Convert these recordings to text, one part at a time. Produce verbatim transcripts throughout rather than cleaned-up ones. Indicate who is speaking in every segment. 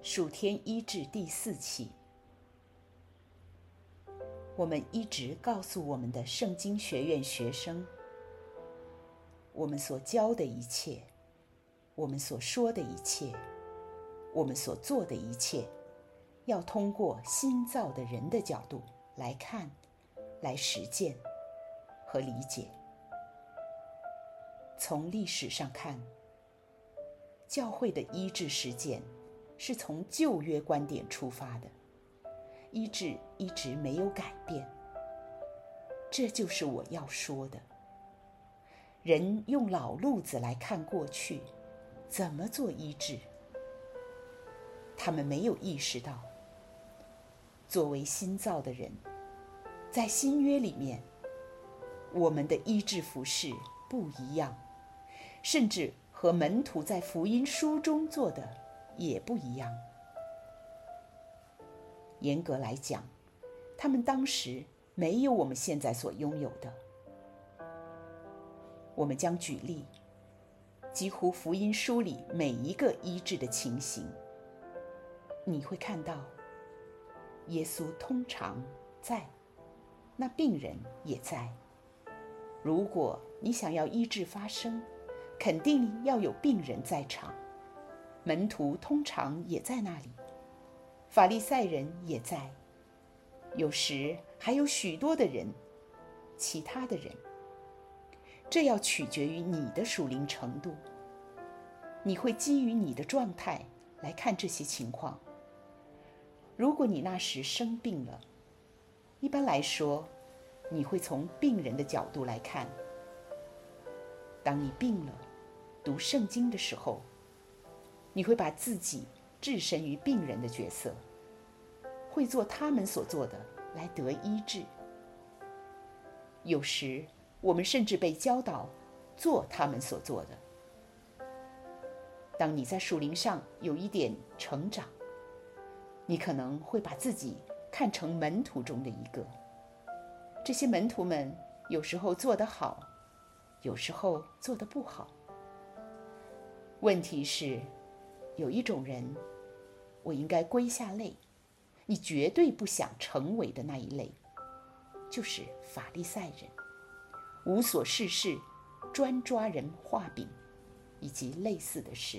Speaker 1: 属天医治第四期，我们一直告诉我们的圣经学院学生，我们所教的一切，我们所说的一切，我们所做的一切，要通过新造的人的角度来看、来实践和理解。从历史上看，教会的医治实践是从旧约观点出发的，医治一直没有改变。这就是我要说的。人用老路子来看过去，怎么做医治？他们没有意识到，作为新造的人，在新约里面，我们的医治服事不一样，甚至和门徒在福音书中做的也不一样。严格来讲，他们当时没有我们现在所拥有的。我们将举例几乎福音书里每一个医治的情形，你会看到耶稣通常在，那病人也在。如果你想要医治发生，肯定要有病人在场，门徒通常也在那里，法利赛人也在，有时还有许多的人，其他的人。这要取决于你的属灵程度，你会基于你的状态来看这些情况。如果你那时生病了，一般来说，你会从病人的角度来看。当你病了，读圣经的时候，你会把自己置身于病人的角色，会做他们所做的来得医治。有时我们甚至被教导做他们所做的。当你在属灵上有一点成长，你可能会把自己看成门徒中的一个。这些门徒们有时候做得好，有时候做得不好。问题是，有一种人，我应该归下类，你绝对不想成为的那一类，就是法利赛人，无所事事，专抓人画饼，以及类似的事。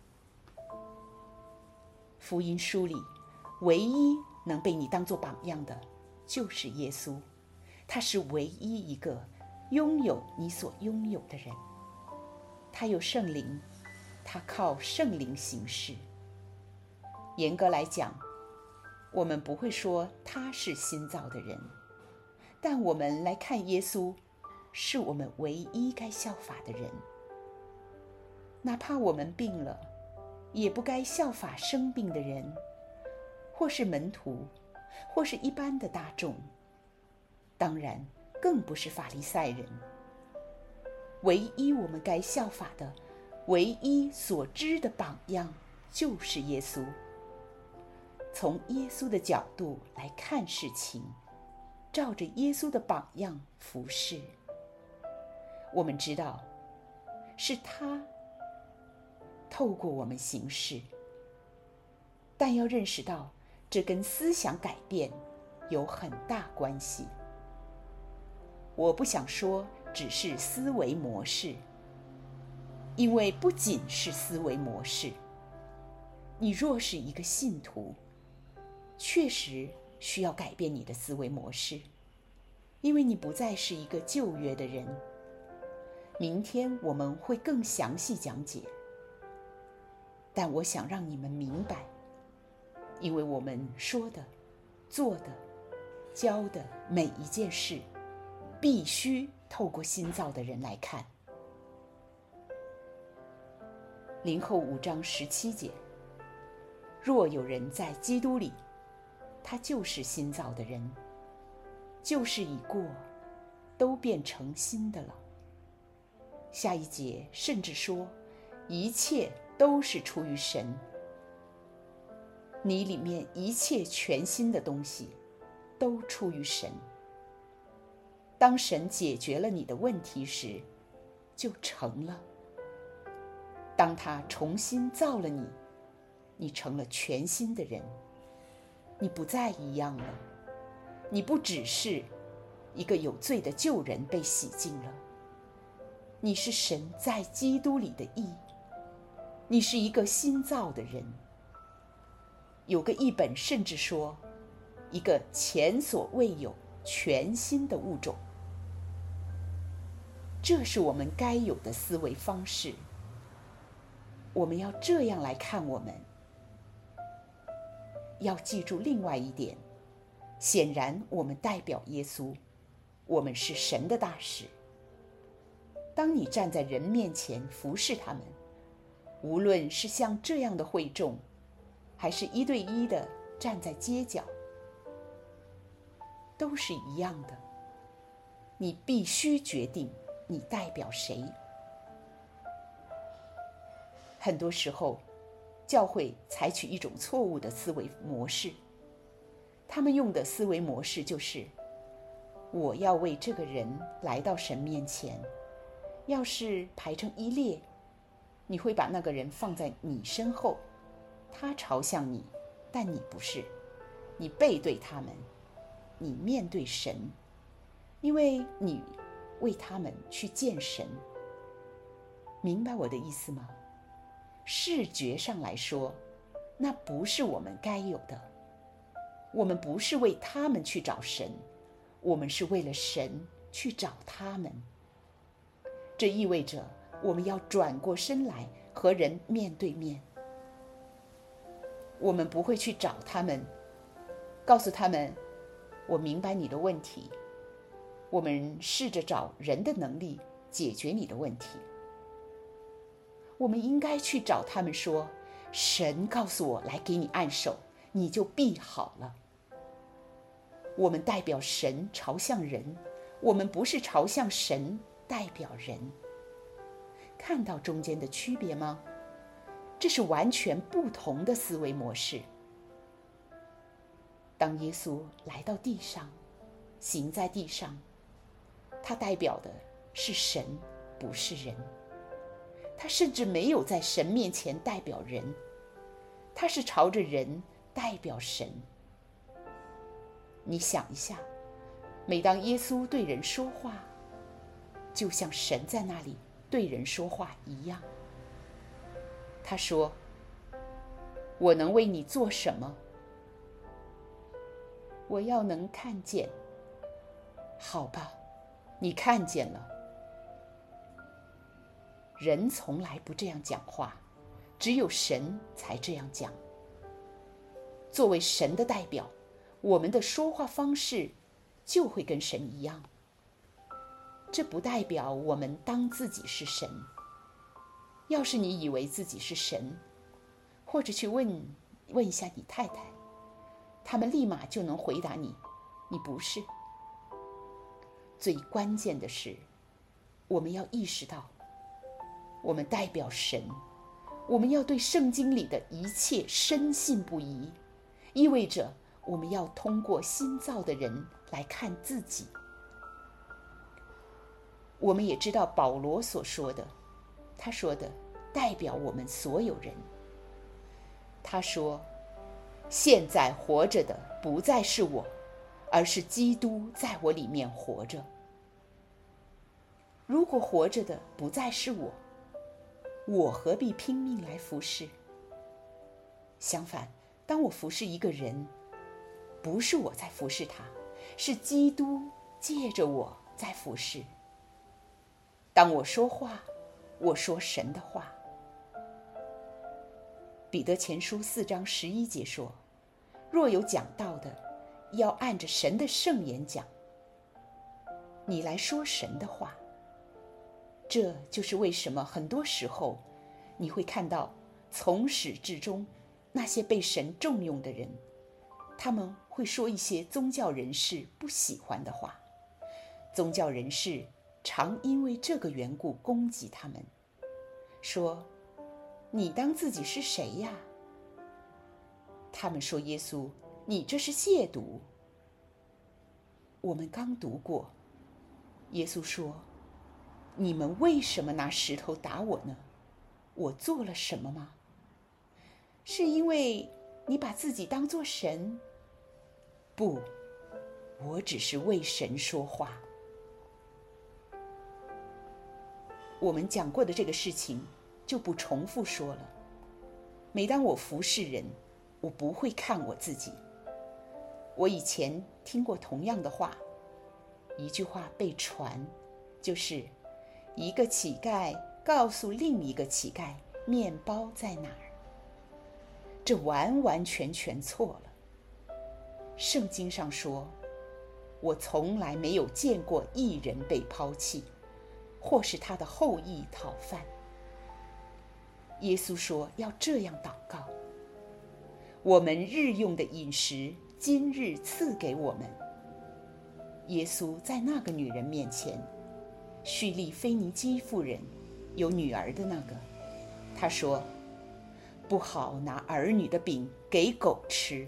Speaker 1: 福音书里唯一能被你当作榜样的就是耶稣，他是唯一一个拥有你所拥有的人。他有圣灵，他靠圣灵行事。严格来讲，我们不会说他是新造的人，但我们来看耶稣，是我们唯一该效法的人。哪怕我们病了，也不该效法生病的人，或是门徒，或是一般的大众，当然更不是法利赛人。唯一我们该效法的，唯一所知的榜样就是耶稣。从耶稣的角度来看事情，照着耶稣的榜样服事。我们知道是他透过我们行事，但要认识到这跟思想改变有很大关系。我不想说只是思维模式，因为不仅是思维模式，你若是一个信徒，确实需要改变你的思维模式，因为你不再是一个旧约的人。明天我们会更详细讲解，但我想让你们明白，因为我们说的、做的、教的每一件事，必须透过新造的人来看。林后五章十七节，若有人在基督里，他就是新造的人，旧事已过，都变成新的了。下一节甚至说，一切都是出于神。你里面一切全新的东西都出于神。当神解决了你的问题时，就成了。当他重新造了你， 你成了全新的人，你不再一样了，你不只是一个有罪的旧人被洗净了，你是神在基督里的义，你是一个新造的人。有个译本甚至说，一个前所未有全新的物种。这是我们该有的思维方式，我们要这样来看我们。要记住另外一点，显然我们代表耶稣，我们是神的大使。当你站在人面前服侍他们，无论是像这样的会众，还是一对一的站在街角，都是一样的。你必须决定你代表谁。很多时候，教会采取一种错误的思维模式，他们用的思维模式就是：我要为这个人来到神面前，要是排成一列，你会把那个人放在你身后，他朝向你，但你不是，你背对他们，你面对神，因为你为他们去见神。明白我的意思吗？视觉上来说，那不是我们该有的。我们不是为他们去找神，我们是为了神去找他们。这意味着我们要转过身来和人面对面。我们不会去找他们，告诉他们我明白你的问题。我们试着找人的能力解决你的问题。我们应该去找他们说，神告诉我来给你按手，你就必好了。我们代表神朝向人，我们不是朝向神代表人。看到中间的区别吗？这是完全不同的思维模式。当耶稣来到地上，行在地上，他代表的是神，不是人。他甚至没有在神面前代表人，他是朝着人代表神。你想一下，每当耶稣对人说话，就像神在那里对人说话一样。他说：我能为你做什么？我要能看见。好吧，你看见了。人从来不这样讲话，只有神才这样讲。作为神的代表，我们的说话方式就会跟神一样。这不代表我们当自己是神。要是你以为自己是神，或者去问问一下你太太，他们立马就能回答你，你不是。最关键的是，我们要意识到，我们代表神，我们要对圣经里的一切深信不疑，意味着我们要通过新造的人来看自己。我们也知道保罗所说的，他说的代表我们所有人。他说：现在活着的不再是我，而是基督在我里面活着。如果活着的不再是我，我何必拼命来服侍？相反，当我服侍一个人，不是我在服侍他，是基督借着我在服侍。当我说话，我说神的话。彼得前书四章十一节说：若有讲道的，要按着神的圣言讲。你来说神的话。这就是为什么很多时候你会看到从始至终那些被神重用的人，他们会说一些宗教人士不喜欢的话。宗教人士常因为这个缘故攻击他们，说：你当自己是谁呀？他们说耶稣，你这是亵渎。我们刚读过，耶稣说：你们为什么拿石头打我呢？我做了什么吗？ 是因为你把自己当作神？不，我只是为神说话。我们讲过的这个事情就不重复说了。每当我服侍人，我不会看我自己。我以前听过同样的话，一句话被传，就是一个乞丐告诉另一个乞丐面包在哪儿。这完完全全错了。圣经上说，我从来没有见过义人被抛弃，或是他的后裔讨饭。耶稣说要这样祷告：我们日用的饮食今日赐给我们。耶稣在那个女人面前，叙利腓尼基妇人，有女儿的那个，他说不好拿儿女的饼给狗吃。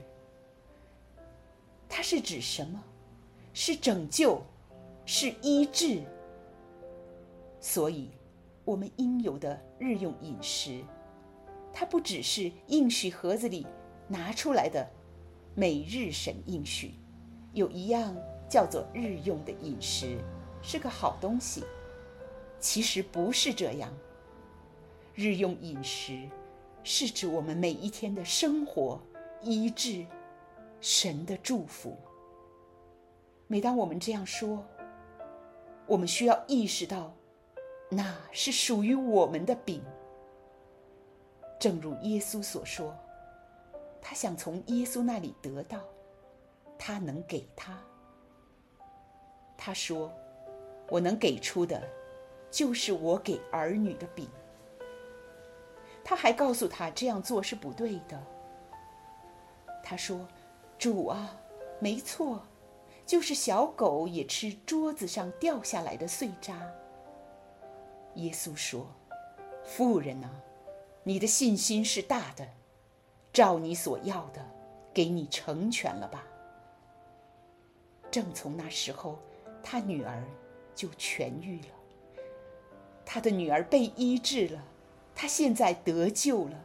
Speaker 1: 它是指什么？是拯救，是医治。所以我们应有的日用饮食，它不只是应许盒子里拿出来的每日神应许，有一样叫做日用的饮食，是个好东西。其实不是这样。日用饮食是指我们每一天的生活、医治、神的祝福。每当我们这样说，我们需要意识到，那是属于我们的饼。正如耶稣所说，他想从耶稣那里得到，他能给他。他说，我能给出的，就是我给儿女的饼。他还告诉他这样做是不对的。他说，主啊，没错，就是小狗也吃桌子上掉下来的碎渣。耶稣说，妇人啊，你的信心是大的，照你所要的，给你成全了吧。正从那时候，他女儿就痊愈了。他的女儿被医治了，他现在得救了。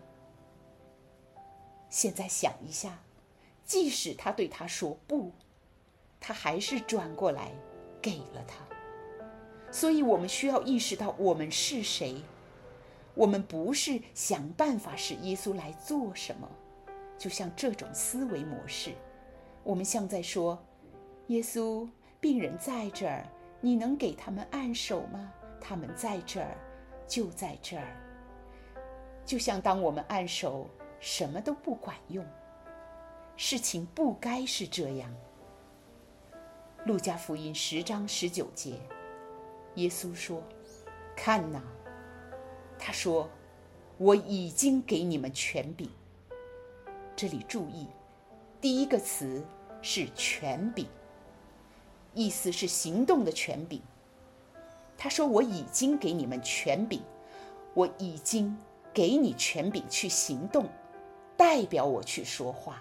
Speaker 1: 现在想一下，即使他对他说不，他还是转过来给了他。所以我们需要意识到我们是谁。我们不是想办法使耶稣来做什么，就像这种思维模式，我们像在说，耶稣，病人在这儿，你能给他们按手吗？他们在这儿，就在这儿。就像当我们按手，什么都不管用。事情不该是这样。路加福音十章十九节，耶稣说，看哪，他说，我已经给你们权柄。这里注意，第一个词是权柄，意思是行动的权柄。他说，我已经给你们权柄，我已经给你权柄去行动，代表我去说话。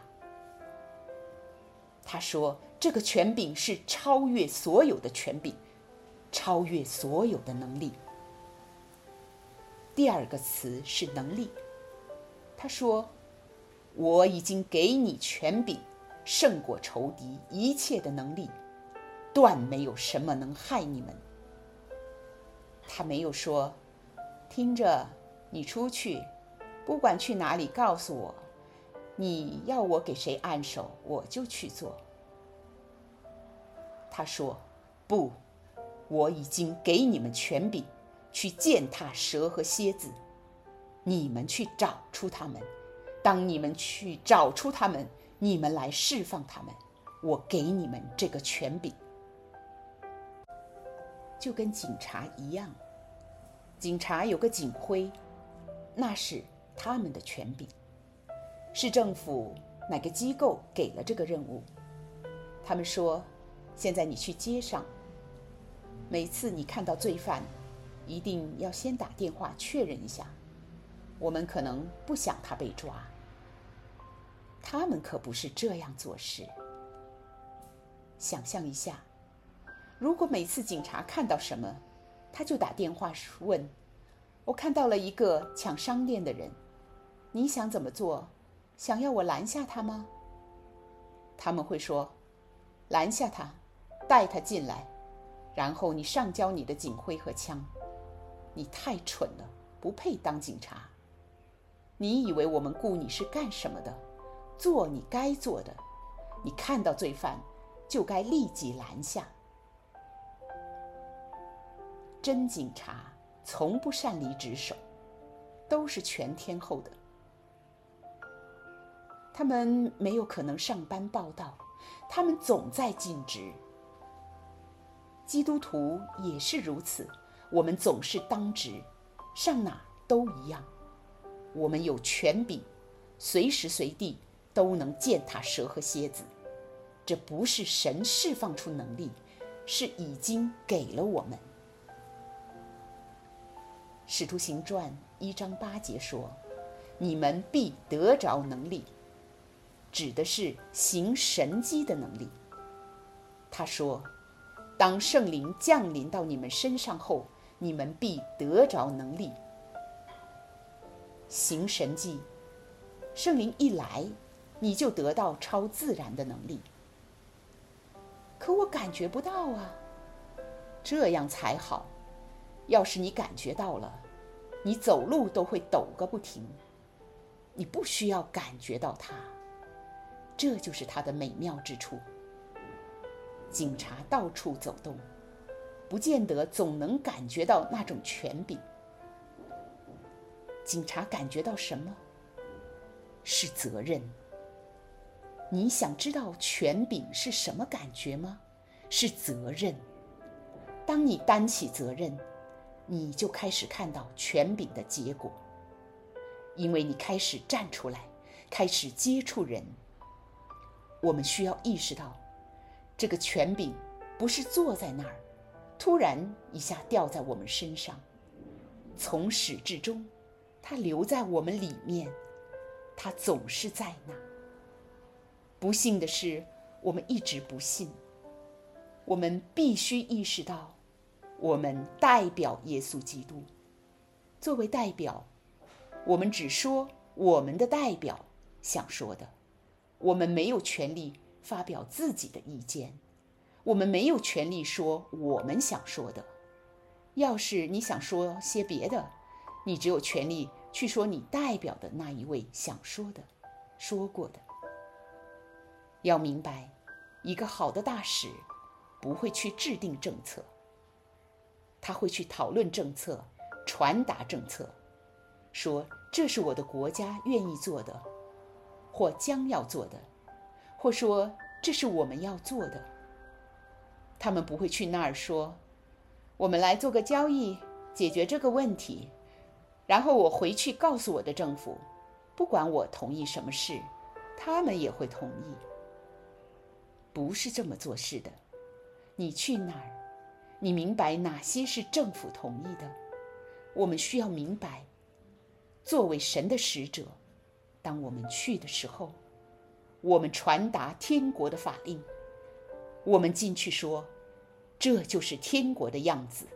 Speaker 1: 他说，这个权柄是超越所有的权柄，超越所有的能力。第二个词是能力。他说，我已经给你权柄，胜过仇敌一切的能力，断没有什么能害你们。他没有说，听着，你出去，不管去哪里，告诉我，你要我给谁按手，我就去做。他说，不，我已经给你们权柄，去践踏蛇和蝎子，你们去找出他们。当你们去找出他们，你们来释放他们，我给你们这个权柄。就跟警察一样，警察有个警徽，那是他们的权柄。市政府哪个机构给了这个任务，他们说，现在你去街上，每次你看到罪犯，一定要先打电话确认一下，我们可能不想他被抓。他们可不是这样做事。想象一下，如果每次警察看到什么，他就打电话问，我看到了一个抢商店的人，你想怎么做？ 想要我拦下他吗？他们会说，拦下他，带他进来，然后你上交你的警徽和枪。你太蠢了，不配当警察。你以为我们雇你是干什么的？做你该做的。你看到罪犯就该立即拦下。真警察从不擅离职守，都是全天候的。他们没有可能上班报道，他们总在尽职。基督徒也是如此，我们总是当值，上哪都一样。我们有权柄，随时随地都能践踏蛇和蝎子。这不是神释放出能力，是已经给了我们。使徒行传一章八节说，你们必得着能力，指的是行神迹的能力。他说，当圣灵降临到你们身上后，你们必得着能力。行神迹，圣灵一来，你就得到超自然的能力。可我感觉不到啊，这样才好。要是你感觉到了，你走路都会抖个不停。你不需要感觉到它，这就是它的美妙之处。警察到处走动，不见得总能感觉到那种权柄。警察感觉到什么？是责任。你想知道权柄是什么感觉吗？是责任。当你担起责任，你就开始看到权柄的结果，因为你开始站出来，开始接触人。我们需要意识到，这个权柄不是坐在那儿，突然一下掉在我们身上。从始至终，它留在我们里面，它总是在那。不幸的是，我们一直不信。我们必须意识到，我们代表耶稣基督。作为代表，我们只说我们的代表想说的，我们没有权利发表自己的意见，我们没有权利说我们想说的。要是你想说些别的，你只有权利去说你代表的那一位想说的、说过的。要明白，一个好的大使不会去制定政策，他会去讨论政策，传达政策，说这是我的国家愿意做的，或将要做的，或说这是我们要做的。他们不会去那儿说，我们来做个交易，解决这个问题，然后我回去告诉我的政府，不管我同意什么事，他们也会同意。不是这么做事的。你去哪儿，你明白哪些是政府同意的。我们需要明白，作为神的使者，当我们去的时候，我们传达天国的法令，我们进去说，这就是天国的样子。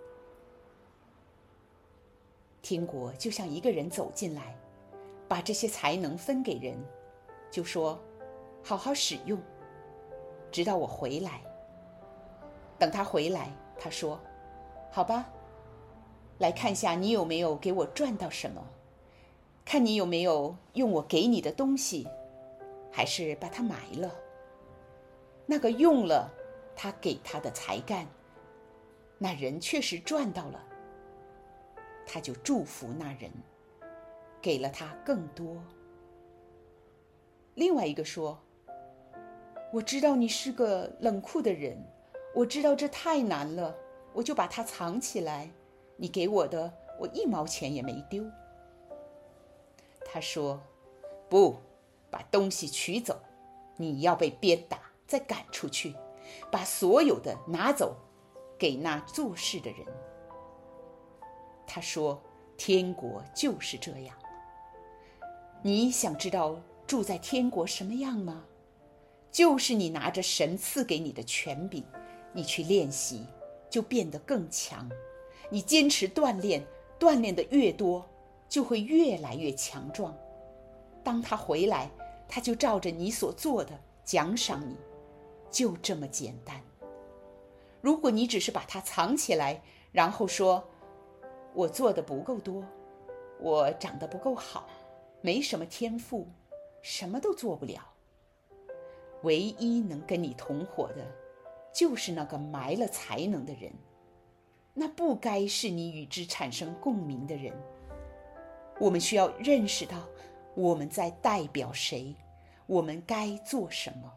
Speaker 1: 天国就像一个人走进来，把这些才能分给人，就说好好使用，直到我回来。等他回来，他说，好吧，来看下你有没有给我赚到什么，看你有没有用我给你的东西，还是把它埋了。那个用了他给他的才干，那人确实赚到了，他就祝福那人，给了他更多。另外一个说，我知道你是个冷酷的人，我知道这太难了，我就把它藏起来，你给我的我一毛钱也没丢。他说，不，把东西取走，你要被鞭打，再赶出去，把所有的拿走，给那做事的人。他说，天国就是这样。你想知道住在天国什么样吗？就是你拿着神赐给你的权柄，你去练习，就变得更强。你坚持锻炼，锻炼的越多，就会越来越强壮。当他回来， 他就照着你所做的奖赏你，就这么简单。如果你只是把它藏起来，然后说我做的不够多，我长得不够好，没什么天赋，什么都做不了，唯一能跟你同伙的就是那个埋了才能的人，那不该是你与之产生共鸣的人。我们需要认识到我们在代表谁，我们该做什么。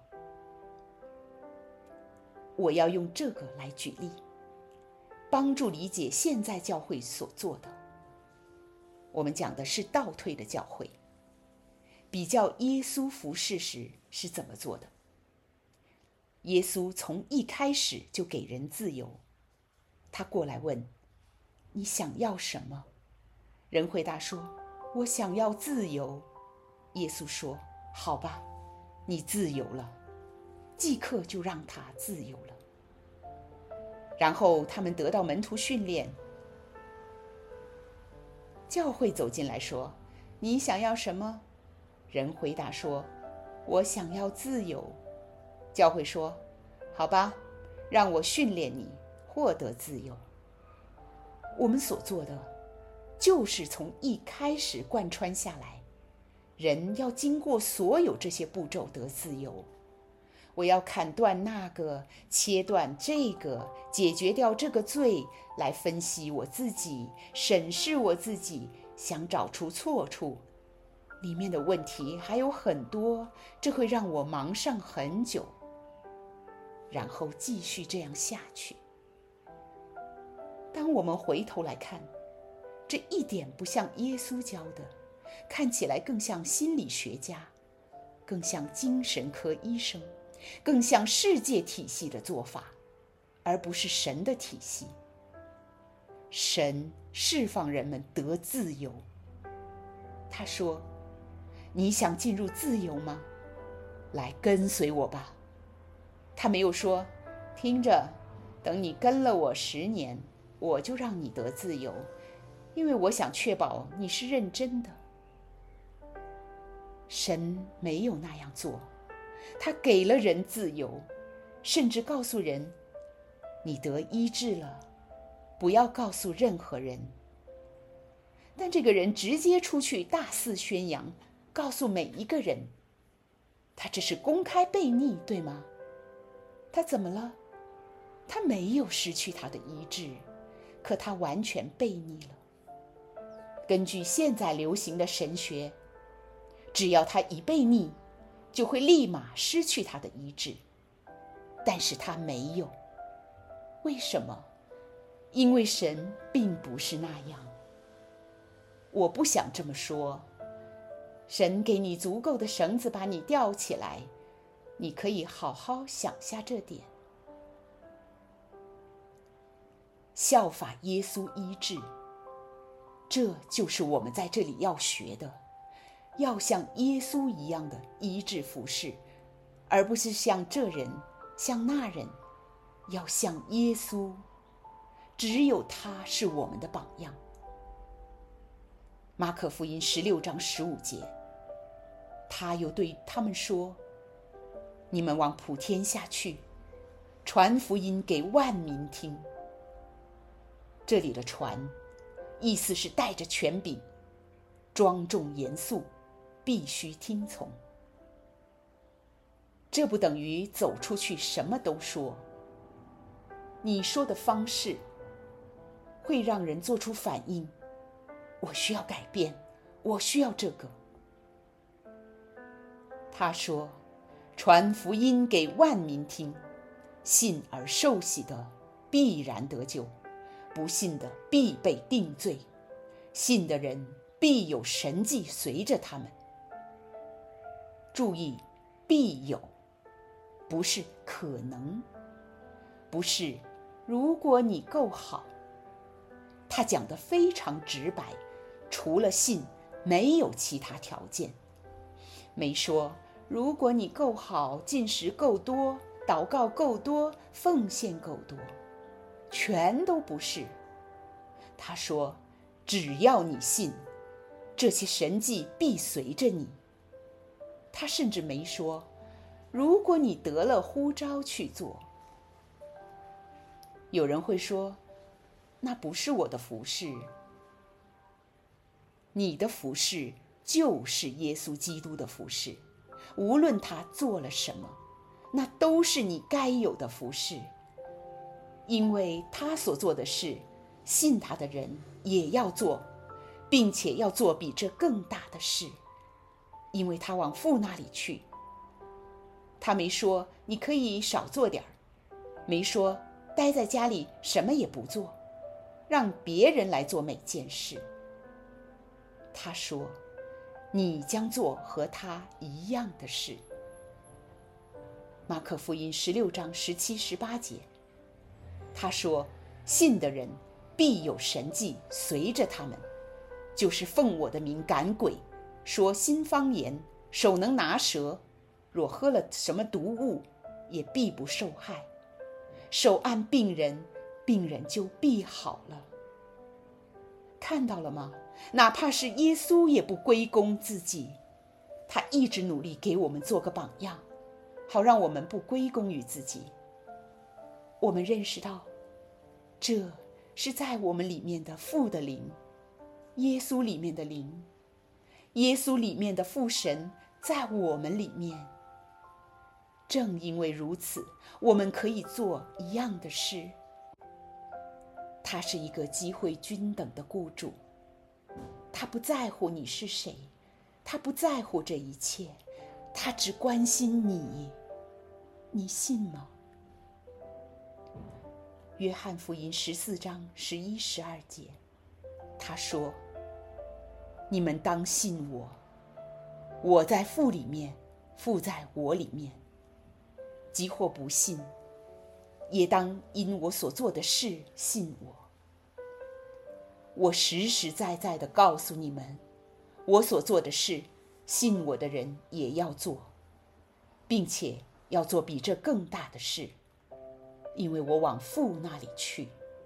Speaker 1: 我要用这个来举例，帮助理解现在教会所做的。我们讲的是倒退的教会，比较耶稣服事时是怎么做的。耶稣从一开始就给人自由，他过来问你想要什么，人回答说我想要自由。耶稣说好吧，你自由了，即刻就让他自由了。然后他们得到门徒训练，教会走进来说你想要什么？人回答说我想要自由。教会说好吧，让我训练你获得自由。我们所做的就是从一开始贯穿下来，人要经过所有这些步骤得自由。我要砍断那个，切断这个，解决掉这个罪，来分析我自己，审视我自己，想找出错处。里面的问题还有很多，这会让我忙上很久，然后继续这样下去。当我们回头来看，这一点不像耶稣教的，看起来更像心理学家，更像精神科医生，更像世界体系的做法，而不是神的体系。神释放人们得自由。他说你想进入自由吗？来跟随我吧。他没有说听着，等你跟了我十年，我就让你得自由，因为我想确保你是认真的。神没有那样做，他给了人自由，甚至告诉人你得医治了，不要告诉任何人。但这个人直接出去大肆宣扬，告诉每一个人，他这是公开悖逆，对吗？他怎么了？他没有失去他的医治，可他完全悖逆了。根据现在流行的神学，只要他一悖逆，就会立马失去他的医治。但是他没有。为什么？因为神并不是那样。我不想这么说。神给你足够的绳子把你吊起来，你可以好好想下这点。效法耶稣医治，这就是我们在这里要学的，要像耶稣一样的医治服事，而不是像这人像那人，要像耶稣，只有他是我们的榜样。马可福音十六章十五节，他又对他们说，你们往普天下去，传福音给万民听。这里的传意思是带着权柄，庄重严肃，必须听从。这不等于走出去什么都说。你说的方式会让人做出反应，我需要改变，我需要这个。他说，传福音给万民听，信而受洗的必然得救，不信的必被定罪，信的人必有神迹随着他们。注意，必有，不是可能，不是如果你够好。他讲得非常直白，除了信没有其他条件。没说如果你够好，进食够多，祷告够多，奉献够多，全都不是。他说只要你信，这些神迹必随着你。 他甚至没说，如果你得了呼召去做。有人会说，那不是我的服事。你的服事就是耶稣基督的服事，无论他做了什么，那都是你该有的服事。因为他所做的事，信他的人也要做，并且要做比这更大的事，因为他往父那里去。他没说你可以少做点儿，没说待在家里什么也不做，让别人来做每件事。他说，你将做和他一样的事。马可福音十六章十七、十八节，他说，信的人必有神迹随着他们，就是奉我的名赶鬼，说新方言，手能拿蛇，若喝了什么毒物，也必不受害。手按病人，病人就必好了。看到了吗？哪怕是耶稣也不归功自己，他一直努力给我们做个榜样，好让我们不归功于自己。我们认识到，这是在我们里面的父的灵，耶稣里面的灵，耶稣里面的父神在我们里面。正因为如此，我们可以做一样的事。他是一个机会均等的雇主，他不在乎你是谁，他不在乎这一切，他只关心你。你信吗？约翰福音十四章十一、十二节，他说，你们当信我，我在父里面，父在我里面。即或不信，也当因我所做的事信我。我实实在在地告诉你们，我所做的事，信我的人也要做，并且要做比这更大的事，因为我往父那里去。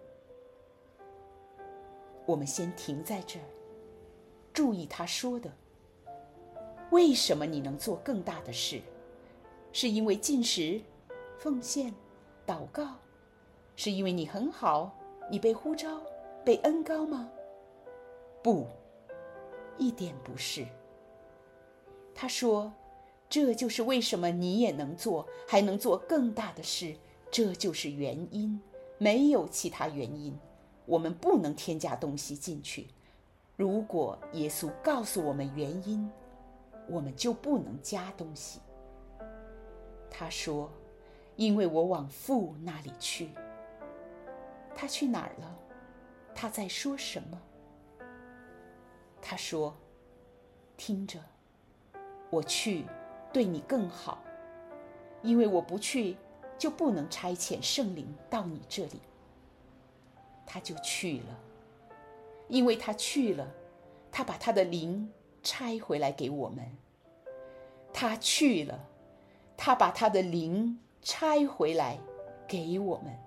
Speaker 1: 我们先停在这儿，注意他说的，为什么你能做更大的事？是因为禁食、奉献、祷告？是因为你很好，你被呼召、被恩膏吗？不，一点不是。他说，这就是为什么你也能做，还能做更大的事，这就是原因，没有其他原因。我们不能添加东西进去。如果耶稣告诉我们原因，我们就不能加东西。他说，因为我往父那里去。他去哪儿了？他在说什么？他说，听着，我去对你更好，因为我不去，就不能差遣圣灵到你这里。他就去了，因为他去了，他把他的灵差回来给我们。他去了，他把他的灵差回来给我们。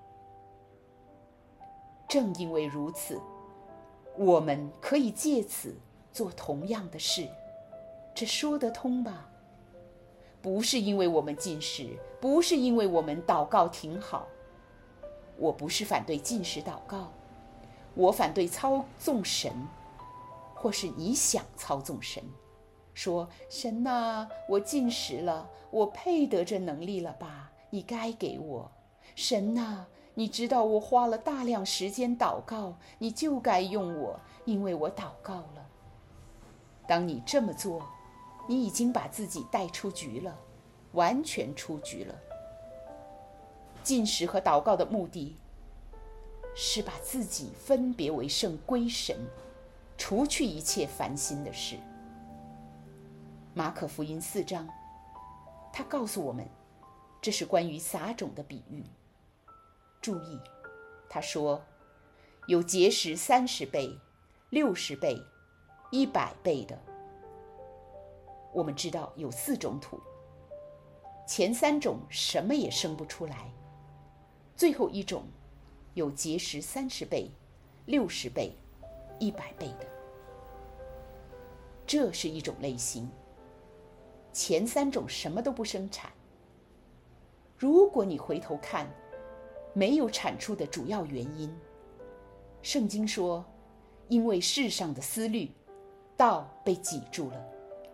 Speaker 1: 正因为如此，我们可以借此做同样的事，这说得通吧？不是因为我们禁食，不是因为我们祷告挺好。我不是反对禁食祷告，我反对操纵神，或是你想操纵神，说神啊，我禁食了，我配得这能力了吧？你该给我。神啊，你知道我花了大量时间祷告，你就该用我，因为我祷告了。当你这么做，你已经把自己带出局了，完全出局了。禁食和祷告的目的是把自己分别为圣归神，除去一切烦心的事。马可福音四章，他告诉我们，这是关于撒种的比喻。注意，他说有结实三十倍、六十倍、一百倍的。我们知道有四种土，前三种什么也生不出来，最后一种有结实三十倍、六十倍、一百倍的。这是一种类型。 前三种什么都不生产。如果你回头看没有产出的主要原因，圣经说，因为世上的思虑，道被挤住了。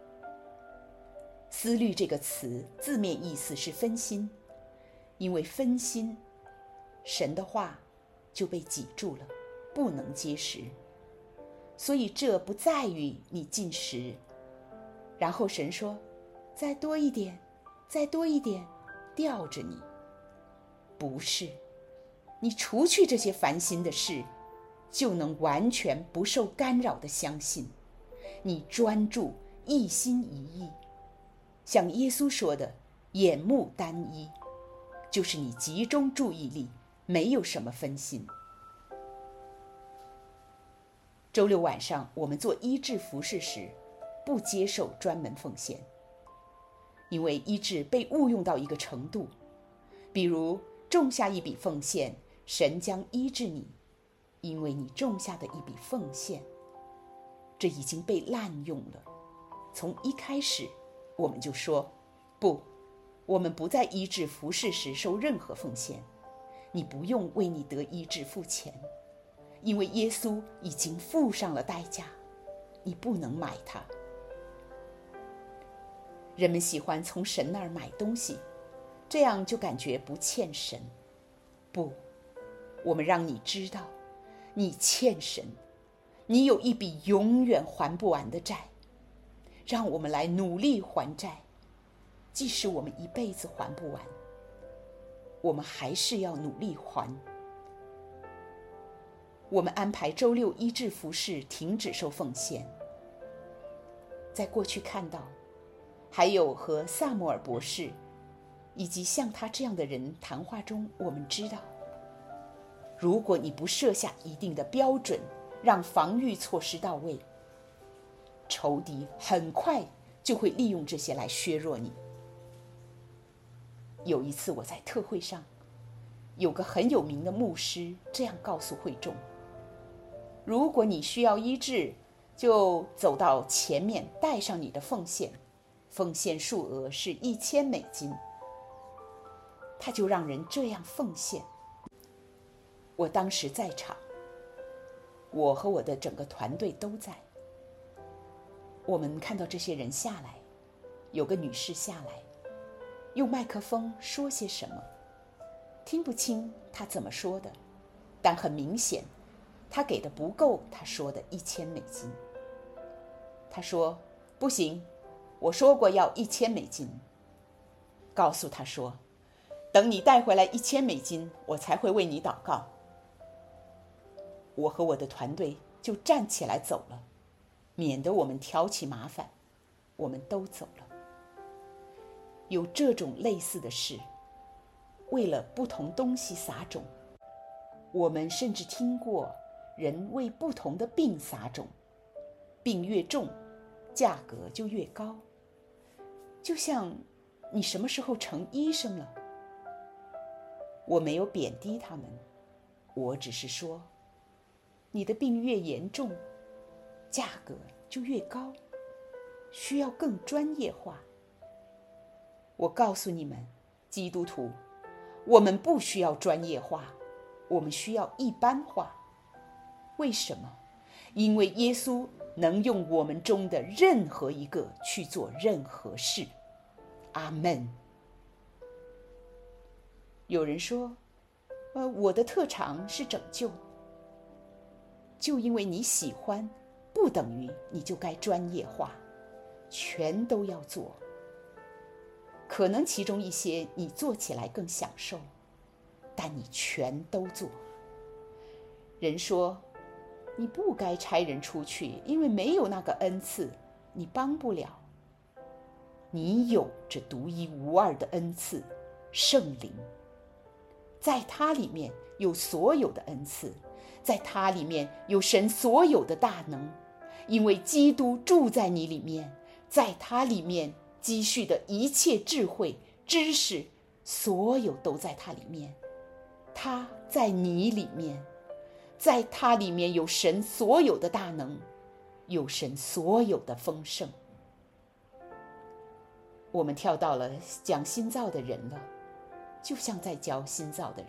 Speaker 1: 思虑这个词字面意思是分心，因为分心，神的话就被挤住了，不能结实。所以这不在于你进食，然后神说再多一点，再多一点，吊着你。不是，你除去这些烦心的事，就能完全不受干扰地相信。你专注，一心一意，像耶稣说的，眼目单一，就是你集中注意力，没有什么分心。周六晚上我们做医治服事时，不接受专门奉献，因为医治被误用到一个程度，比如种下一笔奉献，神将医治你，因为你种下的一笔奉献，这已经被滥用了。从一开始我们就说，不，我们不在医治服事时收任何奉献，你不用为你得医治付钱，因为耶稣已经付上了代价，你不能买它。人们喜欢从神那儿买东西，这样就感觉不欠神。不，我们让你知道，你欠神，你有一笔永远还不完的债。让我们来努力还债，即使我们一辈子还不完，我们还是要努力还。我们安排周六医治服事停止收奉献。在过去看到，还有和萨摩尔博士以及像他这样的人谈话中，我们知道，如果你不设下一定的标准，让防御措施到位，仇敌很快就会利用这些来削弱你。有一次我在特会上，有个很有名的牧师这样告诉会众，如果你需要医治，就走到前面带上你的奉献，奉献数额是一千美金。他就让人这样奉献。我当时在场，我和我的整个团队都在。我们看到这些人下来，有个女士下来，用麦克风说些什么，听不清她怎么说的，但很明显，她给的不够她说的一千美金。她说不行，我说过要一千美金。告诉她说，等你带回来一千美金，我才会为你祷告。我和我的团队就站起来走了，免得我们挑起麻烦，我们都走了。有这种类似的事，为了不同东西撒种。我们甚至听过人为不同的病撒种，病越重，价格就越高。就像你什么时候成医生了？我没有贬低他们，我只是说，你的病越严重，价格就越高，需要更专业化。我告诉你们，基督徒，我们不需要专业化，我们需要一般化。为什么？因为耶稣能用我们中的任何一个去做任何事。阿们。有人说，呃，我的特长是拯救。就因为你喜欢，不等于你就该专业化，全都要做。可能其中一些你做起来更享受，但你全都做。人说，你不该差人出去，因为没有那个恩赐，你帮不了。你有这独一无二的恩赐，圣灵。在它里面有所有的恩赐，在它里面有神所有的大能，因为基督住在你里面，在它里面积蓄的一切智慧、知识，所有都在它里面。它在你里面，在它里面有神所有的大能，有神所有的丰盛。 我们跳到了讲新造的人了，就像在教新造的人。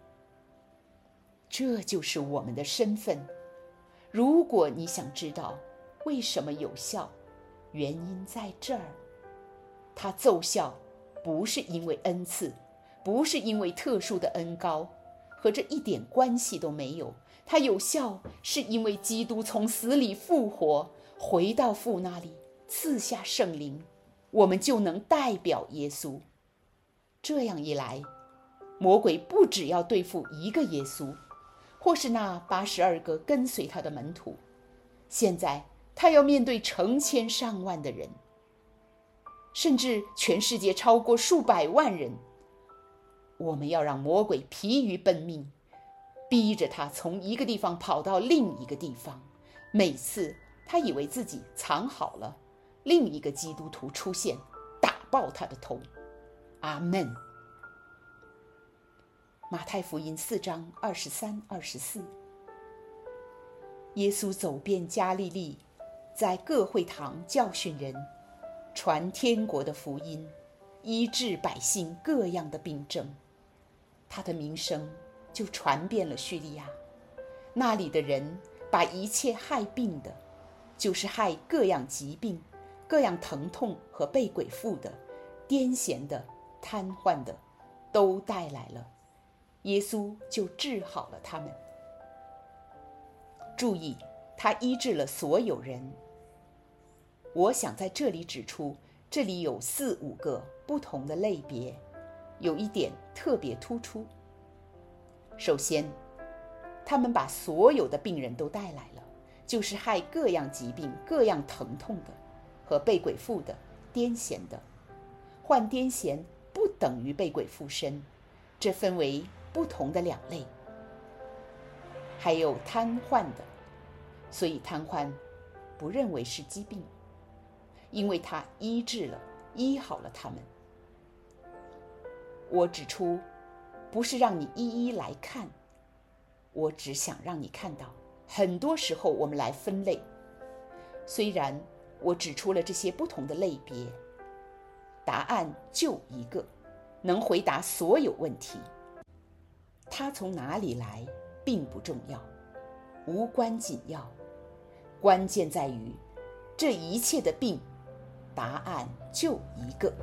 Speaker 1: 这就是我们的身份。如果你想知道为什么有效，原因在这儿。它奏效不是因为恩赐，不是因为特殊的恩膏，和这一点关系都没有。它有效是因为基督从死里复活，回到父那里，赐下圣灵，我们就能代表耶稣。这样一来，魔鬼不只要对付一个耶稣，或是那八十二个跟随他的门徒，现在他要面对成千上万的人，甚至全世界超过数百万人。我们要让魔鬼疲于奔命，逼着他从一个地方跑到另一个地方。每次他以为自己藏好了，另一个基督徒出现，打爆他的头。阿们。马太福音四章二十三、二十四。耶稣走遍加利利，在各会堂教训人，传天国的福音，医治百姓各样的病症。他的名声就传遍了叙利亚，那里的人把一切害病的，就是害各样疾病、各样疼痛和被鬼附的、癫痫的、瘫痪的，都带来了，耶稣就治好了他们。注意，他医治了所有人。我想在这里指出，这里有四五个不同的类别，有一点特别突出。首先，他们把所有的病人都带来了，就是害各样疾病、各样疼痛的，和被鬼附的、癫痫的。患癫痫不等于被鬼附身，这分为不同的两类。还有瘫痪的，所以瘫痪不认为是疾病，因为他医治了、医好了他们。我指出，不是让你一一来看，我只想让你看到，很多时候我们来分类。虽然我指出了这些不同的类别，答案就一个，能回答所有问题。它从哪里来并不重要，无关紧要，关键在于这一切的病，答案就一个。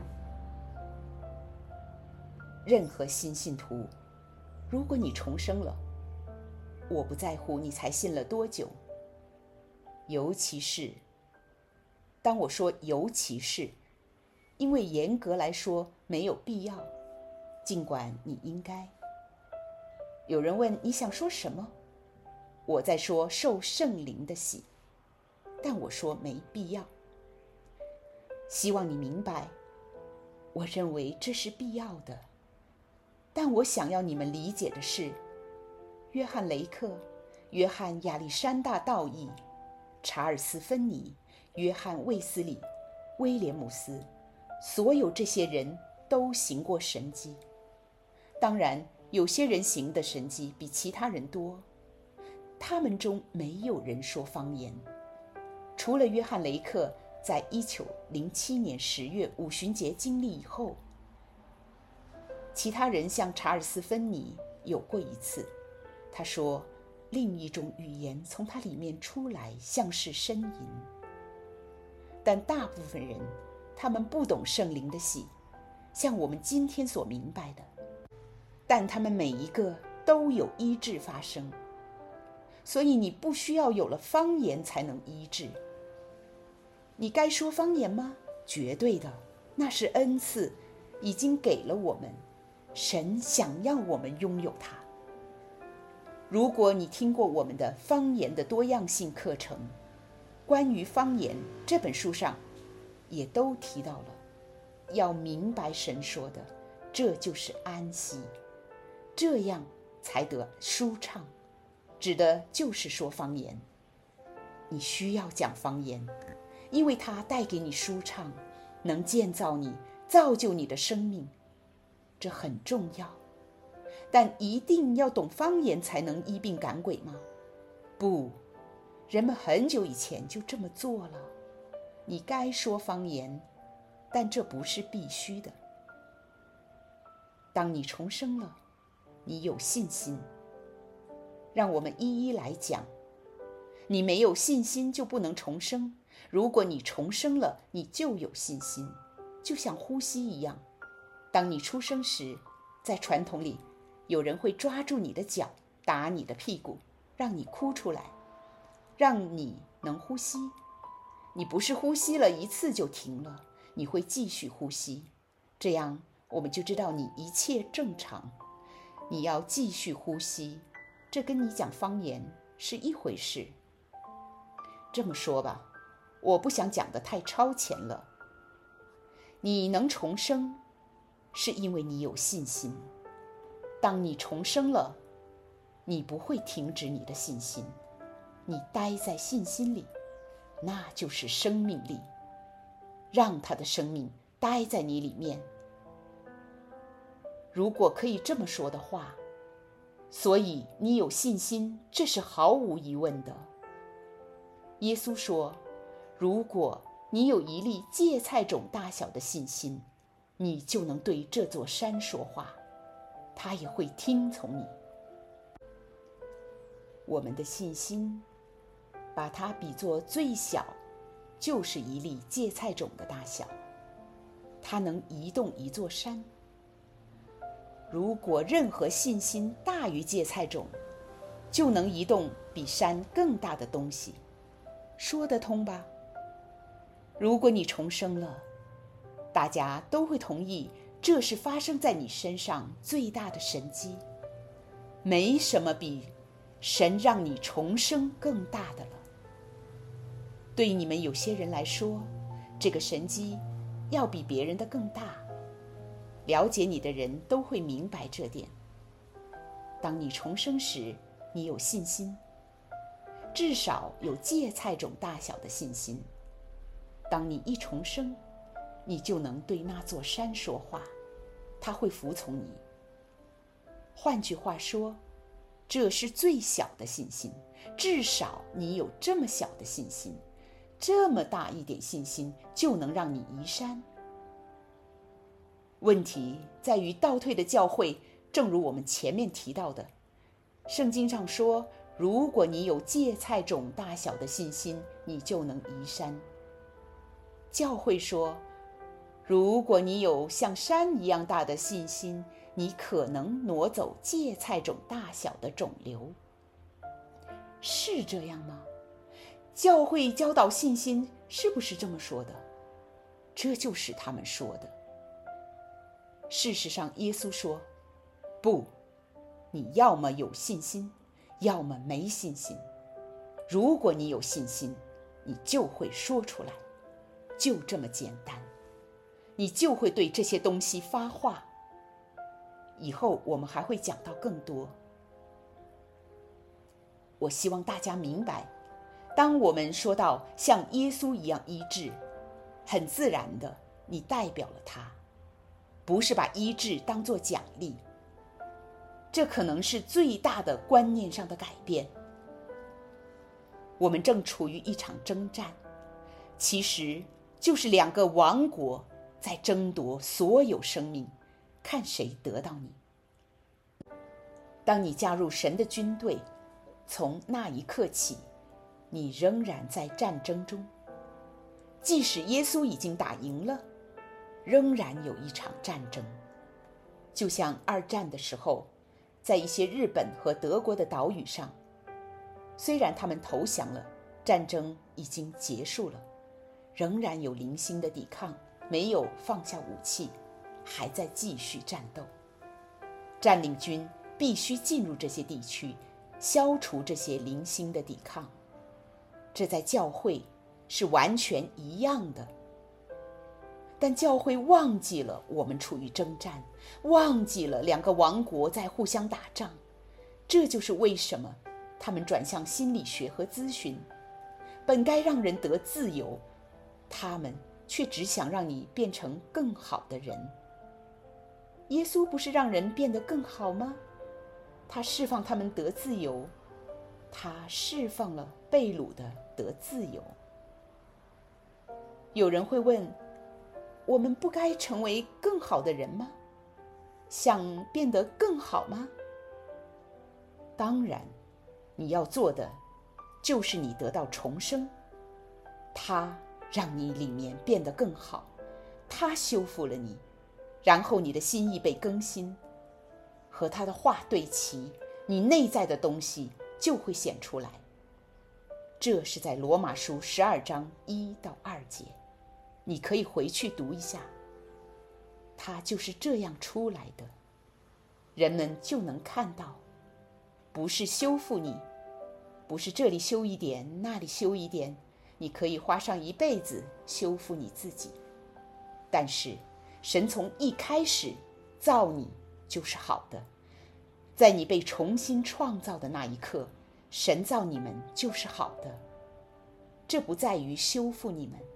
Speaker 1: 任何新信徒，如果你重生了，我不在乎你才信了多久，尤其是当我说尤其是，因为严格来说没有必要，尽管你应该。有人问你想说什么，我在说受圣灵的洗，但我说没必要。希望你明白，我认为这是必要的。但我想要你们理解的是，约翰雷克、约翰亚历山大道义、查尔斯芬尼、约翰卫斯理、威廉姆斯，所有这些人都行过神迹。当然，有些人行的神迹比其他人多，他们中没有人说方言。除了约翰雷克在一九零七年十月五旬节经历以后，其他人像查尔斯芬尼有过一次，他说另一种语言从他里面出来，像是呻吟。但大部分人，他们不懂圣灵的洗，像我们今天所明白的，但他们每一个都有医治发生。所以你不需要有了方言才能医治。你该说方言吗？绝对的，那是恩赐，已经给了我们，神想要我们拥有它。如果你听过我们的方言的多样性课程，关于方言这本书上也都提到了，要明白神说的，这就是安息，这样才得舒畅，指的就是说方言。你需要讲方言，因为它带给你舒畅，能建造你，造就你的生命，这很重要。但一定要懂方言才能医病赶鬼吗？不，人们很久以前就这么做了。你该说方言， 但这不是必须的。当你重生了，你有信心。让我们一一来讲。你没有信心就不能重生，如果你重生了，你就有信心，就像呼吸一样。当你出生时，在传统里，有人会抓住你的脚，打你的屁股，让你哭出来，让你能呼吸。你不是呼吸了一次就停了，你会继续呼吸，这样我们就知道你一切正常。你要继续呼吸，这跟你讲方言是一回事。这么说吧，我不想讲得太超前了。你能重生，是因为你有信心。当你重生了，你不会停止你的信心，你待在信心里，那就是生命力，让他的生命待在你里面。如果可以这么说的话，所以你有信心，这是毫无疑问的。耶稣说，如果你有一粒芥菜种大小的信心，你就能对这座山说话，它也会听从你。我们的信心，把它比作最小，就是一粒芥菜种的大小，它能移动一座山。如果任何信心大于芥菜种，就能移动比山更大的东西，说得通吧？如果你重生了，大家都会同意，这是发生在你身上最大的神迹。没什么比神让你重生更大的了。对你们有些人来说，这个神迹要比别人的更大。了解你的人都会明白这点。当你重生时，你有信心，至少有芥菜种大小的信心。当你一重生，你就能对那座山说话，它会服从你。换句话说，这是最小的信心，至少你有这么小的信心，这么大一点信心就能让你移山。问题在于倒退的教会，正如我们前面提到的，圣经上说，如果你有芥菜种大小的信心，你就能移山。教会说，如果你有像山一样大的信心，你可能挪走芥菜种大小的肿瘤。是这样吗？教会教导信心是不是这么说的？这就是他们说的。事实上，耶稣说，不，你要么有信心，要么没信心。如果你有信心，你就会说出来，就这么简单。你就会对这些东西发话。以后我们还会讲到更多。我希望大家明白，当我们说到像耶稣一样医治，很自然的，你代表了他，不是把医治当作奖励。这可能是最大的观念上的改变。我们正处于一场征战，其实就是两个王国在争夺所有生命，看谁得到你。当你加入神的军队，从那一刻起，你仍然在战争中。即使耶稣已经打赢了，仍然有一场战争。就像二战的时候，在一些日本和德国的岛屿上，虽然他们投降了，战争已经结束了，仍然有零星的抵抗，没有放下武器，还在继续战斗。占领军必须进入这些地区，消除这些零星的抵抗。这在教会是完全一样的。但教会忘记了我们处于征战，忘记了两个王国在互相打仗。这就是为什么他们转向心理学和咨询。本该让人得自由，他们却只想让你变成更好的人。耶稣不是让人变得更好吗？他释放他们得自由，他释放了被掳的得自由。有人会问， 我们不该成为更好的人吗？想变得更好吗？当然，你要做的就是你得到重生，他让你里面变得更好，他修复了你，然后你的心意被更新，和他的话对齐，你内在的东西就会显出来。这是在罗马书十二章一到二节，你可以回去读一下。它就是这样出来的，人们就能看到，不是修复你，不是这里修一点，那里修一点，你可以花上一辈子修复你自己。但是神从一开始造你就是好的，在你被重新创造的那一刻，神造你们就是好的，这不在于修复你们。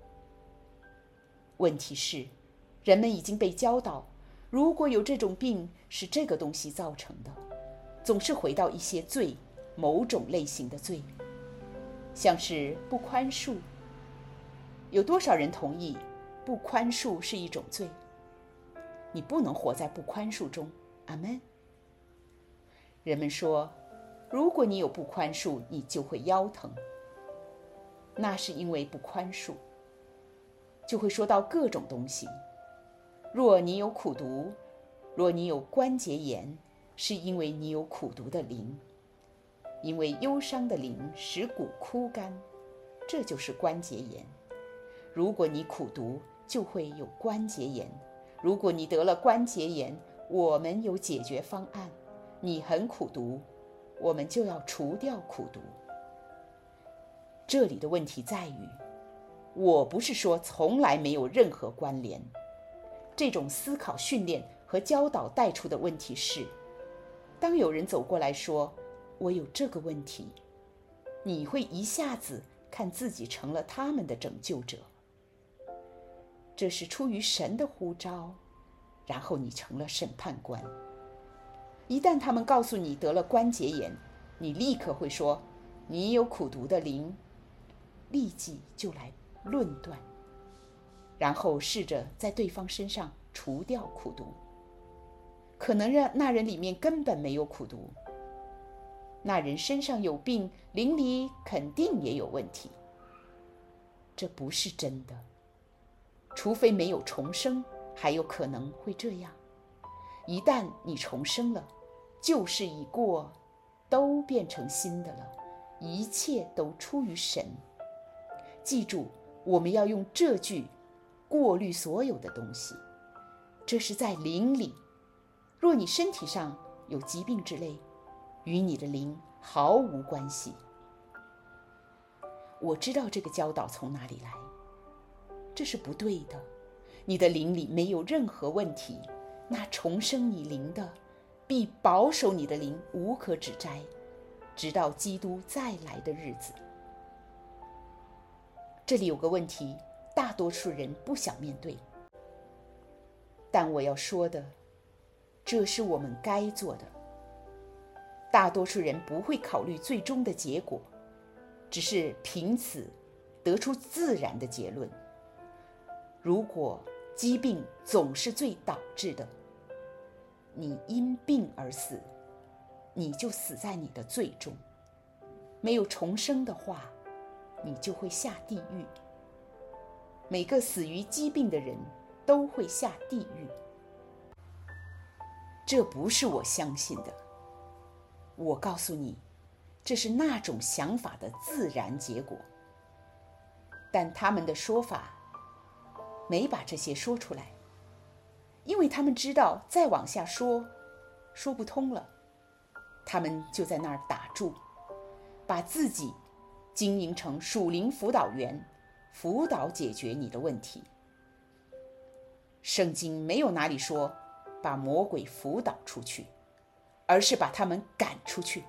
Speaker 1: 问题是，人们已经被教导，如果有这种病是这个东西造成的，总是回到一些罪，某种类型的罪，像是不宽恕。有多少人同意不宽恕是一种罪？你不能活在不宽恕中，阿们。人们说，如果你有不宽恕，你就会腰疼，那是因为不宽恕，就会说到各种东西。若你有苦毒，若你有关节炎，是因为你有苦毒的灵，因为忧伤的灵使骨枯干，这就是关节炎。如果你苦毒，就会有关节炎。如果你得了关节炎，我们有解决方案。你很苦毒，我们就要除掉苦毒。这里的问题在于，我不是说从来没有任何关联。这种思考训练和教导带出的问题是，当有人走过来说，我有这个问题，你会一下子看自己成了他们的拯救者。这是出于神的呼召，然后你成了审判官。一旦他们告诉你得了关节炎，你立刻会说，你有苦毒的灵，立即就来论断，然后试着在对方身上除掉苦毒。可能让那人里面根本没有苦毒，那人身上有病，灵里肯定也有问题。这不是真的，除非没有重生，还有可能会这样。一旦你重生了，旧事已过，都变成新的了，一切都出于神。记住，我们要用这句过滤所有的东西，这是在灵里。若你身体上有疾病之类，与你的灵毫无关系。我知道这个教导从哪里来，这是不对的。你的灵里没有任何问题，那重生你灵的必保守你的灵无可指摘，直到基督再来的日子。这里有个问题，大多数人不想面对，但我要说的，这是我们该做的。大多数人不会考虑最终的结果，只是凭此得出自然的结论。如果疾病总是罪导致的，你因病而死，你就死在你的罪中。没有重生的话，你就会下地狱。每个死于疾病的人都会下地狱。这不是我相信的，我告诉你，这是那种想法的自然结果。但他们的说法没把这些说出来，因为他们知道再往下说说不通了，他们就在那儿打住，把自己经营成属灵辅导员，辅导解决你的问题。圣经没有哪里说把魔鬼辅导出去，而是把他们赶出去。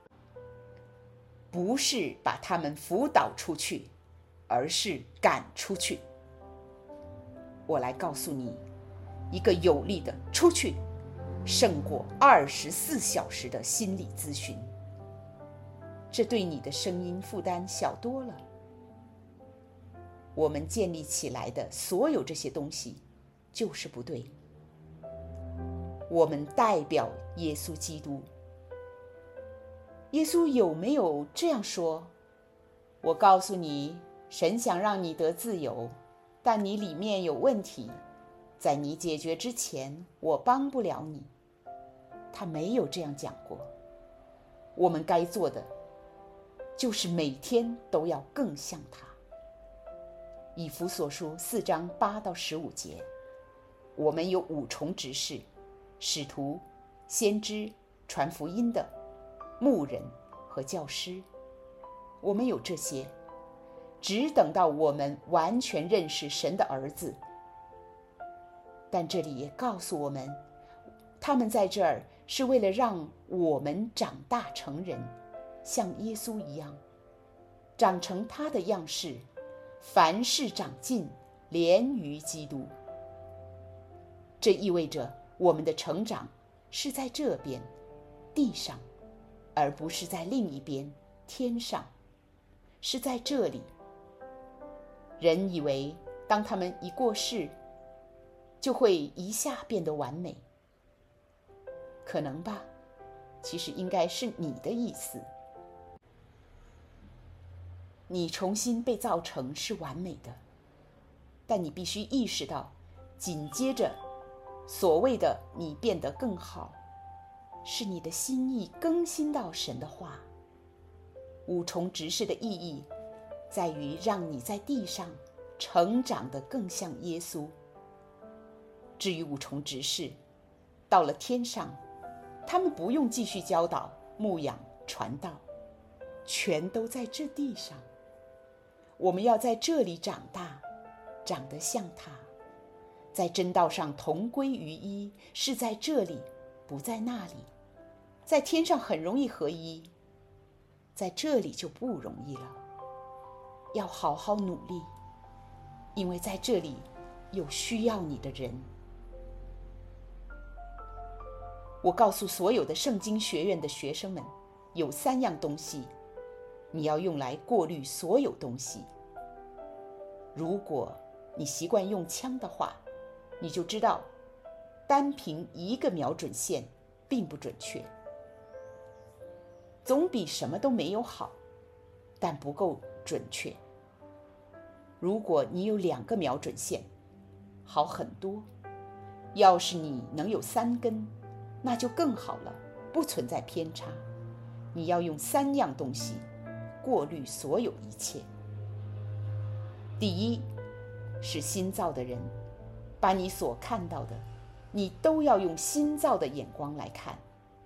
Speaker 1: 不是把他们辅导出去，而是赶出去。我来告诉你，一个有力的出去，胜过二十四小时的心理咨询。这对你的声音负担小多了。 我们建立起来的所有这些东西就是不对。我们代表耶稣基督。耶稣有没有这样说？我告诉你，神想让你得自由，但你里面有问题，在你解决之前，我帮不了你。他没有这样讲过。我们该做的就是每天都要更像他。以弗所书四章八到十五节，我们有五重职事：使徒、先知、传福音的、牧人和教师。我们有这些，只等到我们完全认识神的儿子。但这里也告诉我们，他们在这儿是为了让我们长大成人，像耶稣一样，长成他的样式，凡事长进，连于基督。这意味着我们的成长是在这边地上，而不是在另一边天上，是在这里。人以为当他们一过世，就会一下变得完美，可能吧？其实应该是你的意思。你重新被造成是完美的，但你必须意识到，紧接着所谓的你变得更好，是你的心意更新到神的话。五重职事的意义在于让你在地上成长得更像耶稣。至于五重职事，到了天上，他们不用继续教导、牧养、传道，全都在这地上。我们要在这里长大，长得像他，在真道上同归于一，是在这里，不在那里。在天上很容易合一，在这里就不容易了。要好好努力，因为在这里有需要你的人。我告诉所有的圣经学院的学生们，有三样东西你要用来过滤所有东西。如果你习惯用枪的话，你就知道单凭一个瞄准线并不准确，总比什么都没有好，但不够准确。如果你有两个瞄准线，好很多。要是你能有三根，那就更好了，不存在偏差。你要用三样东西过滤所有一切。第一，是新造的人，把你所看到的，你都要用新造的眼光来看。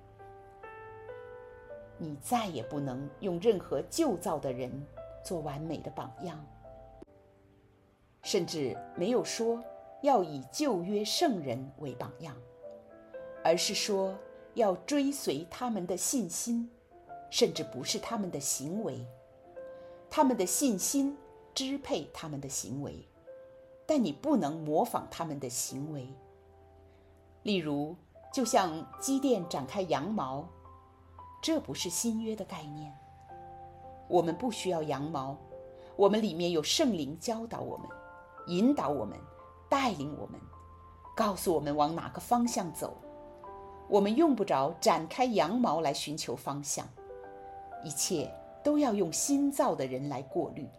Speaker 1: 你再也不能用任何旧造的人做完美的榜样，甚至没有说要以旧约圣人为榜样，而是说要追随他们的信心，甚至不是他们的行为。他们的信心支配他们的行为，但你不能模仿他们的行为。例如，就像基甸展开羊毛，这不是新约的概念。我们不需要羊毛，我们里面有圣灵教导我们，引导我们，带领我们，告诉我们往哪个方向走。我们用不着展开羊毛来寻求方向，一切都要用新造的人来过滤。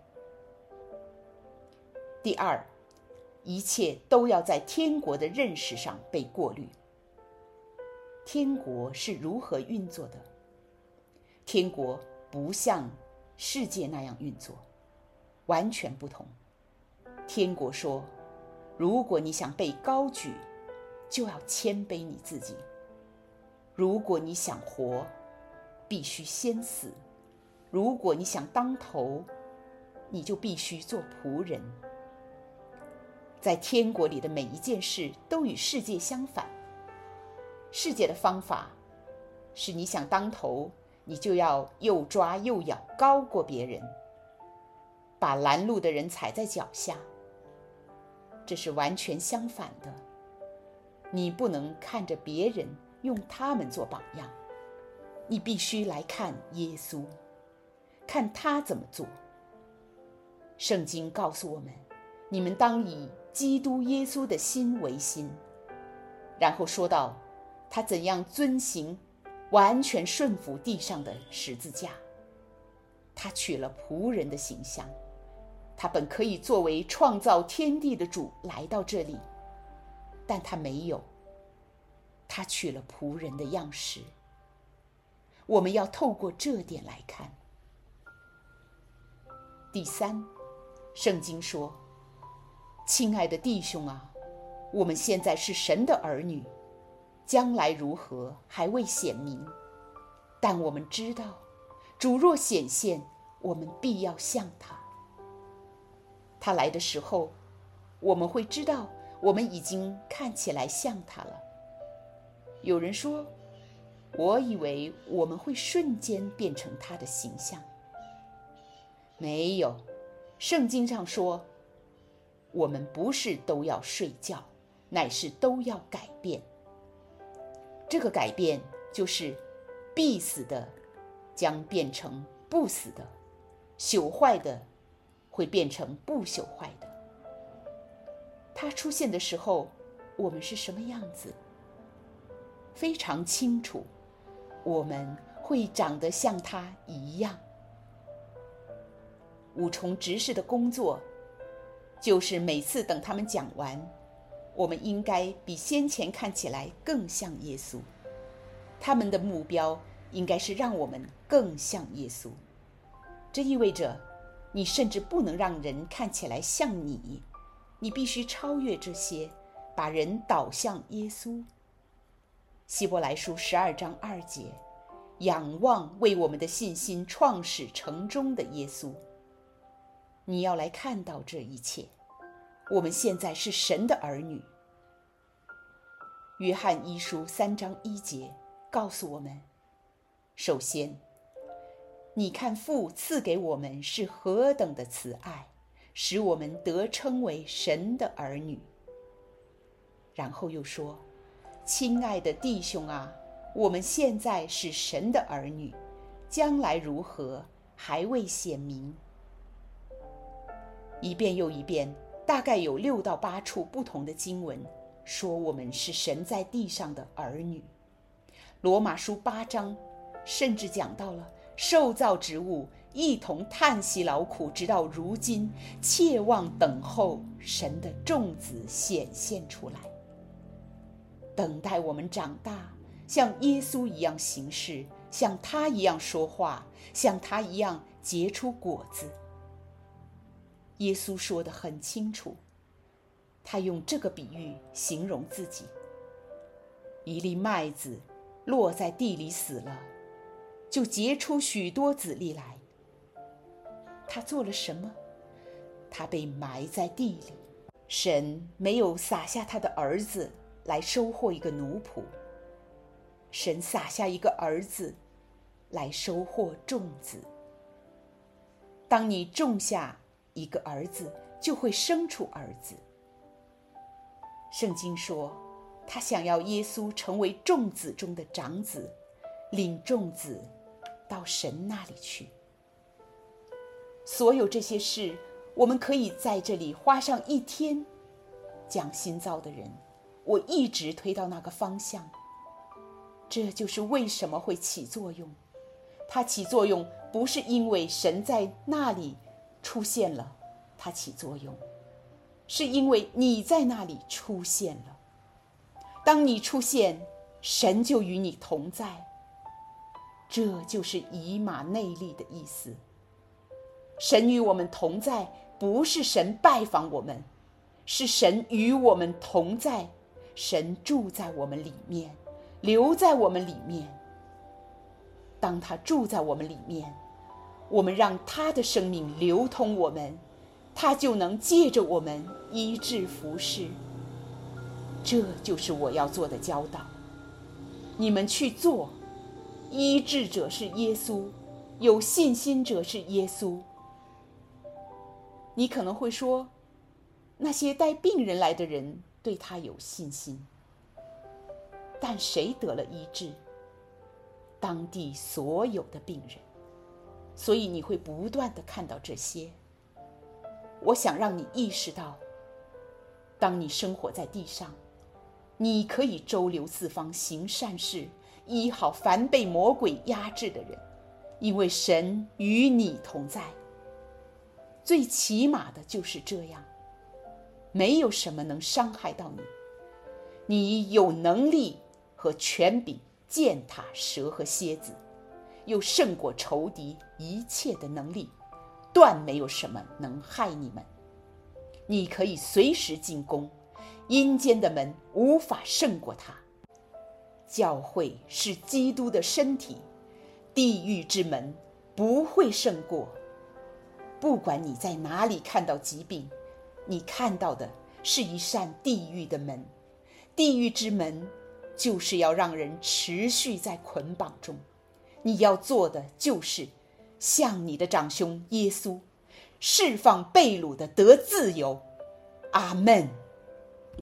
Speaker 1: 第二，一切都要在天国的认识上被过滤。天国是如何运作的？天国不像世界那样运作，完全不同。天国说，如果你想被高举，就要谦卑你自己；如果你想活，必须先死；如果你想当头，你就必须做仆人。在天国里的每一件事都与世界相反。世界的方法是，你想当头，你就要又抓又咬，高过别人，把拦路的人踩在脚下。这是完全相反的。你不能看着别人用他们做榜样，你必须来看耶稣，看他怎么做。 圣经告诉我们，你们当以基督耶稣的心为心。然后说到他怎样遵行完全顺服地上的十字架。他取了仆人的形象，他本可以作为创造天地的主来到这里，但他没有，他取了仆人的样式。我们要透过这点来看。第三，圣经说，亲爱的弟兄啊，我们现在是神的儿女，将来如何还未显明，但我们知道，主若显现，我们必要像他。他来的时候，我们会知道我们已经看起来像他了。有人说，我以为我们会瞬间变成他的形象。没有，圣经上说，我们不是都要睡觉，乃是都要改变。这个改变就是必死的将变成不死的，朽坏的会变成不朽坏的。它出现的时候，我们是什么样子？非常清楚，我们会长得像它一样。五重执事的工作，就是每次等他们讲完，我们应该比先前看起来更像耶稣。他们的目标应该是让我们更像耶稣。这意味着，你甚至不能让人看起来像你，你必须超越这些，把人导向耶稣。希伯来书十二章二节，仰望为我们的信心创始成终的耶稣。你要来看到这一切，我们现在是神的儿女。约翰一书三章一节告诉我们，首先，你看父赐给我们是何等的慈爱，使我们得称为神的儿女。然后又说，亲爱的弟兄啊，我们现在是神的儿女，将来如何还未显明。一遍又一遍，大概有六到八处不同的经文说我们是神在地上的儿女。罗马书八章甚至讲到了受造之物一同叹息劳苦，直到如今，切望等候神的众子显现出来，等待我们长大，像耶稣一样行事，像他一样说话，像他一样结出果子。耶稣说得很清楚，他用这个比喻形容自己。一粒麦子落在地里死了，就结出许多子粒来。他做了什么？他被埋在地里。神没有撒下他的儿子来收获一个奴仆，神撒下一个儿子来收获众子。当你种下一个儿子，就会生出儿子。圣经说，他想要耶稣成为众子中的长子，领众子到神那里去。所有这些事，我们可以在这里花上一天。讲新造的人，我一直推到那个方向。这就是为什么会起作用。它起作用不是因为神在那里出现了，它起作用，是因为你在那里出现了。当你出现，神就与你同在。这就是以马内利的意思。神与我们同在，不是神拜访我们，是神与我们同在。神住在我们里面，留在我们里面。当他住在我们里面，我们让他的生命流通我们，他就能借着我们医治服侍。这就是我要做的教导。你们去做。医治者是耶稣，有信心者是耶稣。你可能会说，那些带病人来的人对他有信心，但谁得了医治？当地所有的病人。所以你会不断地看到这些。 我想让你意识到，当你生活在地上，你可以周流四方行善事，医好凡被魔鬼压制的人，因为神与你同在。最起码的就是这样，没有什么能伤害到你。你有能力和权柄践踏蛇和蝎子，有胜过仇敌一切的能力，断没有什么能害你们。你可以随时进攻，阴间的门无法胜过它。教会是基督的身体，地狱之门不会胜过。不管你在哪里看到疾病，你看到的是一扇地狱的门。地狱之门就是要让人持续在捆绑中。你要做的就是像你的长兄耶稣，释放被掳的得自由。阿们。